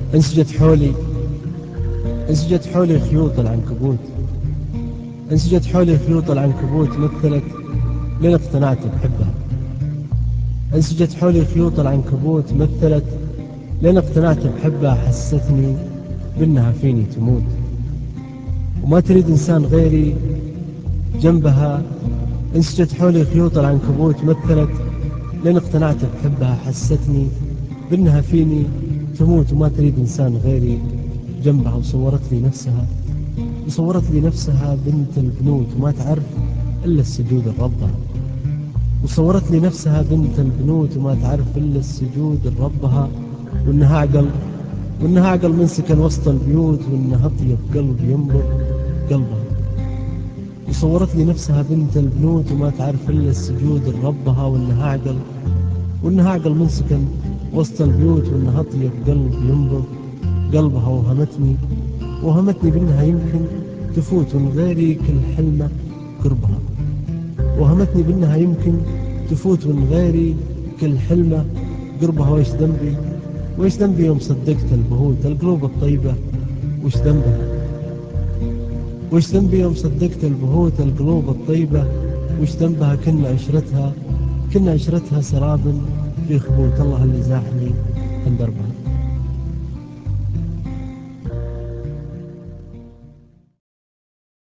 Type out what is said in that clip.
انسجت حولي انسجت حولي خيوط العنكبوت، انسجت حولي خيوط العنكبوت مثلت لين اقتنعت بحبها. انسجت حولي خيوط العنكبوت مثلت لين اقتنعت بحبها، حستني بأنها فيني تموت وما تريد إنسان غيري جنبها. انسجت حولي خيوط العنكبوت مثلت لين اقتنعت بحبها، حستني بأنها فيني تموت وما تريد إنسان غيري جنبها. وصورت لي نفسها بنت البنوت وما تعرف إلا السجود لربها. وصورت لي نفسها بنت البنوت وما تعرف إلا السجود لربها، وإنها عقل من سكن وسط البيوت، وإنها أطيب قلب ينبض قلبها. وصورت لي نفسها بنت البنوت وما تعرف إلا السجود لربها، وإنها عقل من سكن وسط البيوت، وإنها أطيب قلب ينبض قلبها. وهمتني بأنها يمكن تفوت من غيري كل حلمة قربها. وهمتني بأنها يمكن تفوت من غيري كل حلمة قربها. وإيش ذنبي يوم صدقت البهوت القلوب الطيبة؟ وإيش ذنبها؟ وإيش ذنبي يوم صدقت البهوت القلوب الطيبة؟ وإيش ذنبها؟ كنا عشرتها سراب في خبوت، الله اللي زاحني عن دربها.